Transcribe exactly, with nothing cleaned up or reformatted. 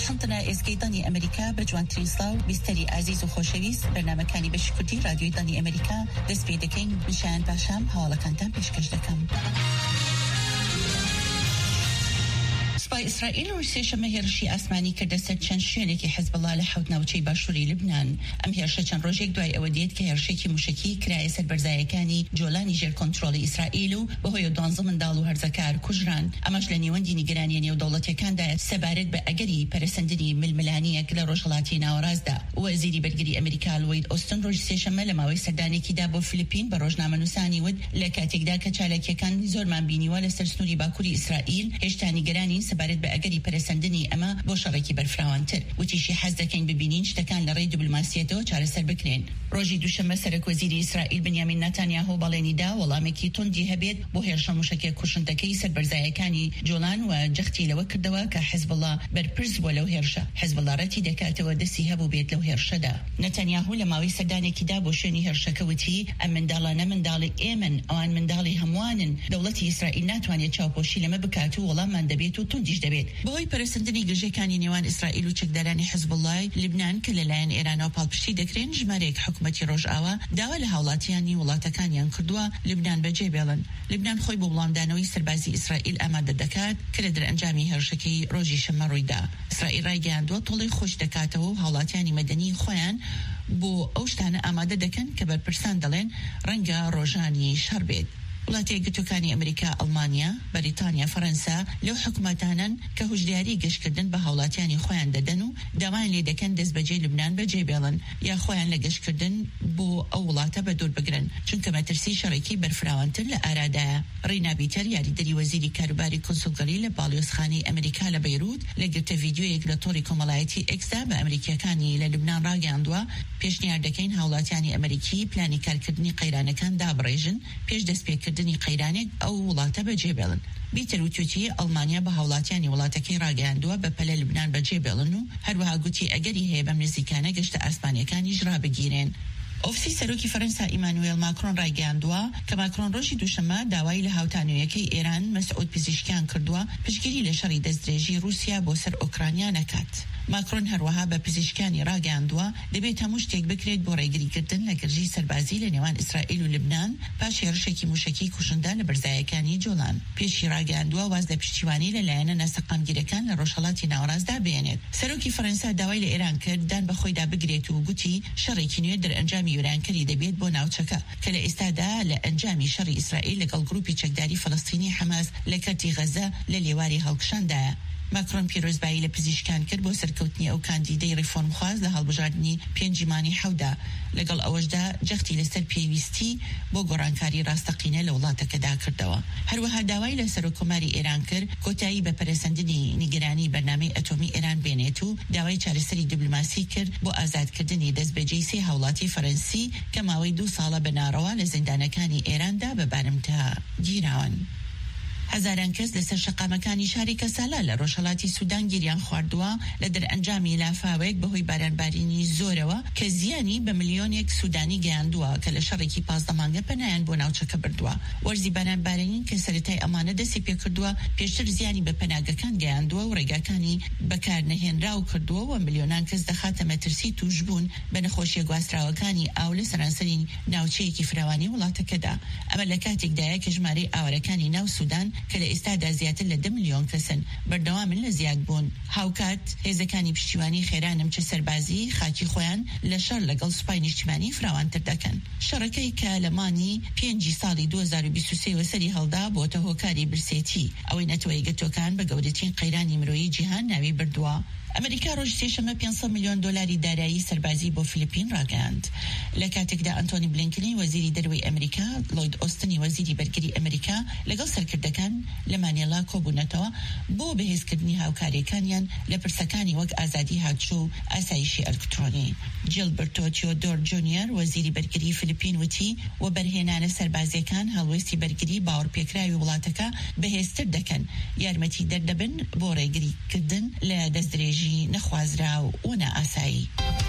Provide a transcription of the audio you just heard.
بەرهەمتنە ئێزگەی ئەمریکا بە جوانترین سڵاو بیستەری عزیز و خۆشەویست بەرنامەکانی بەشی کوردی رادیۆی دانی ئەمریکا دەست پێ دەکەین. نشان پاشام هەواڵەکانتان پێشکەش دەکەم. سوپای ئیسرائیل روسیە شەمە هێرشی ئاسمانی کردە سەر چەند شوێنێکی حیزبڵڵا لە حەوت ناوچەی باشووری لبنان. ئەم هێرشە چەند ڕۆژێک دوای ئەوە دێت کە هێرشێکی موشکی کرایە سەر بەرزایەکانی جۆلانی ژێر کۆنتڕۆڵی ئیسرائیل و بەهۆی دوانزە منداڵ و هەرزەکار کوژران. ئەمەش لە نێوەندی نیگەرانی نێودەوڵەتیەکاندا سەبارەت بە ئەگەری پەرەسەندنی ململانیەک لە ڕۆژهەڵاتی ناوەڕاستدا. وەزیری بەرگری ئەمریکا لۆید ئۆستن ڕۆژی سێشەممە لە ماوەی سەردانێکیدا بۆ فیلیپین بە ڕۆژنامەنووسانی وت لە کاتێکدا کە چالاکیەکان زۆرمان بینیوە لەسەر سنووری باکووری ئیسرائیل هێشتا نیگەرانی سەبارەت بە ئەگەری پەرەسەندنی ئەمە بۆ شەڕێکی بەرفراوانتر. وتیشی حەز دەکەین ببینین شتەکان لە ڕێی دیبلۆماسیەتەوە چارەسەر بکرێن. ڕۆژی دووشەممە سەرۆکوەزیری ئیسرائیل بنیامین نەتانیاهو بەڵێنیدا وەڵامێکی توندی هەبێت بۆ هێرشە موشکێک کوشندەکەی سەر بەرزایەکانی جۆلان و جەختی لەوە کردەوە کە حیزبڵڵا بەرپرس بووە لەو هێرشە. حیزبڵڵا ڕەتی دەکاتەوە دەستی هەبوو بێت لەو هێرشەدا. نەتانیاهو لە ماوەی سەردانێکیدا بۆ شوێنی هێرشەکە وتی ئەم منداڵانە منداڵی ئێمن، ئەوان منداڵی هەمووانن. دەوڵەتی ئیسرائیل ناتوانێت چاوپۆشی لەمە بکات و وەڵاممان دەبێت و توندیش دەبێت. بەهۆی پەرەسەندنی گژەکانی نێوان ئیسرائیل و چەکدارانی حیزبڵڵای لبنان کە لەلایەن ئێرانەوە پاڵپشتی دەکرێن، ژمارەیەک حکوومەتی ڕۆژئاوا داوا لە هاوڵاتیانی وڵاتەکانیان کردووە لبنان بەجێ بێڵن. لبنان خۆی بۆ وڵامدانەوەی سەربازی ئیسرائیل ئامادە دەکات کە لە دەرئەنجامی هێرشەکەی ڕۆژی شەممە ڕوویدا. ئیسرائیل ڕایگەیاندووە تۆڵی خۆش دەکاتەوە و هاوڵاتیانی مەدەنی خۆیان بۆ ئەو شتانە ئامادە دەکەن کە بەرپرسان دەڵێن ڕەنگە ڕۆژانی شەڕ بێت. وڵاتی یەکگرتووەکانی ئەمریکا، ئەڵمانیا، بەریتانیا، فەرەنسا لەو حکومەتانن کە هوشدیاری گەشتکردن بە هاوڵاتیانی خۆیان دەدەن و داوایان لێ دەکەن دەست بەجێ لبنان بەجێ بێڵن یا خۆیان لە گەشتکردن بۆ ئەو وڵاتە بە دوور بگرن، چونکە مەترسی شەڕێکی بەرفراوانتر لە ئارادایە. ڕینا بیتەر یاریدەری وەزیری کاروباری کۆنسولگەری لە باڵیۆزخانەی ئەمریکا لە بەیروت لە گرتە ڤیدیۆیەک لە تۆڕی کۆمەڵایەتی ئێکسدا بە ئەمریکیەکانی لە لبنان ڕاگەیاندووە پێشنیار دەکەین هاوڵاتیانی ئەمریکی پلانی کارکردنی قەیرانەکان دابڕێژن پێش دەستپێکردنی قەیرانێک ئەو وڵاتە بەجێ بێڵن. بیتر وتوتی ئەڵمانیا بە هاوڵاتیانی وڵاتەکەی ڕاگەیاندووە بە پەلە لبنان بەجێ بێڵن و هەروەها گوتی ئەگەری هەیە بەم نزیکانە گەشتە ئاسمانیەکانیش ڕابگیرێن. ئۆفیسی سەرۆکی فەرەنسا ئیمانوێل ماکرۆن ڕایگەیاندووە کە ماکرۆن ڕۆژی دووشەممە داوای لە هاوتانویەکەی ئێران مەسعود پزیشکیان کردووە پشتگیری لە شەڕی دەستدرێژی رووسیا بۆ سەر ئۆکرانیا نەکات. ماکرۆن هەروەها بە پزیشکانی ڕاگەیاندووە دەبێت هەموو شتێک بکرێت بۆ ڕێگریکردن لە گرژی سەربازی لە نێوان ئیسرائیل و لبنان پاش هێرشێکی موشکی کوشندا لە بەرزایەکانی جۆلان. پێشی ڕاگەیاندووە واز لە پشتیوانی لەلایەنە نەسەقامگیرەکان لە ڕۆژهەڵاتی ناوەڕاستدا بێنێت. سەرۆکی فەرەنسا داوای لە ئێران کرد دان بە خۆیدا بگرێت و گوتی شەڕێکی نوێ دەرئەنجامی وێرانکەری دەبێت بۆ ناوچەکە کە لە ئێستادا لە ئەنجامی شەڕی ئیسرائیل لەگەڵ گروپی چەکداری فەڵەستینی حەماس لە کەرتی غەزە لە لێواری هەڵکشاندایە. ماکرۆن پیرۆزبایی لە پزیشکان کرد بۆ سەرکەوتنی ئەو کاندیدەی ڕیفۆرمخواز لە هەڵبژاردننی پێنجی مانی حەودا. لەگەڵ ئەوەشدا جەختی لەسەر پێویستی بۆ گۆڕانکاری ڕاستەقینە لە وڵاتەکەدا کردەوە. هەروەها داوای لە سەرۆکۆماری ئێران کرد کۆتایی بە پەرەسەندنی نیگەرانی بەرنامەی ئەتۆمی ئێران بێنێت و داوای چارەسەری دیبلۆماسی کرد بۆ ئازادکردنی دەستبەجێی سێ هاوڵاتی فەرەنسی کە ماوەی دوو ساڵە بە ناڕەوا لە زیندانەکانی ئێراندا بە بارمتا گیراون. هەزاران کەس لەسەر شەقامەکانی شاری کەسالا لە ڕۆژهەڵاتی سوودان گیریان خواردووە لە دەرئەنجامی لافاوێک بەهۆی بارانبارینی زۆرەوە کە زیانی بە ملیۆنێک سوودانی گەیاندووە کە لە شەڕێکی پازدە مانگە پەنایان بۆ ناوچەکە بردووە. وەرزی بارانبارین کە سەرەتای ئەمانە دەستی پێکردووە پێشتر زیانی بە پەناگەکان گەیاندووە و ڕێگاکانی بەکارنەهێنراو کردووە و ملیۆنان کەس دەخاتە مەترسی توشبوون بە نەخۆشیە گواستراوەکانی ئاو لە سەرانسەری ناوچەیەکی فراوانی وڵاتەکەدا. ئەمە لە کاتێکدایە کە ژمارەی ئاوەرەکانی ناو سوودان کە لە ئێستادا زیاتر لە دە ملیۆن کەسن بەردەوامن لە زیاد بوون. هاوکات هێزەکانی پشتیوانی خێرانم چه سەربازی خاکی خۆیان لە شەڕ لەگەڵ سوپای نیشتیمانی فراوانتر دەکەن. شەڕەکەی کە لە مانی پێنجی ساڵی دوو هەزار و بیست و سێ وەسەری هەڵدا بۆتە هۆکاری برسێتی ئەوەی نەتەوەی گەتۆکان بە گەورەترین قەیرانی مرۆیی جیهان ناوی بردووە. ئەمریکا ڕۆژ سێشەممە پێنجسەد ملیۆن دۆلاری دارایی سەربازی بۆ فیلیپین ڕاگەاند. لە کاتێکدا ئەنتۆنی بلینکنی وەزیری دەروی ئەمریکا، لۆید ئۆستنی وەزیری بەرگری ئەمریکا لەگەڵ سەرکردەکان لە مانێلا کۆبوونەتەوە بۆ بەهێزکردنی هاوکاریەکانیان لە پرسەکانی وەک ئازادی هاتوچۆ و ئاسایشی ئەلکترۆنی. جیلبرتۆ تیۆدۆر جونیۆر وەزیری بەرگری فیلیپین وتی و بەرهێنانە سەربازیەکان هەڵوێستی بەرگری باوەڕپێکراوی وڵاتەکە بەهێزتر دەکەن، یارمەتی دەردەبن بۆ ڕێگریکردن لە دەستدرێژی نەخوازرا و نائاسایی.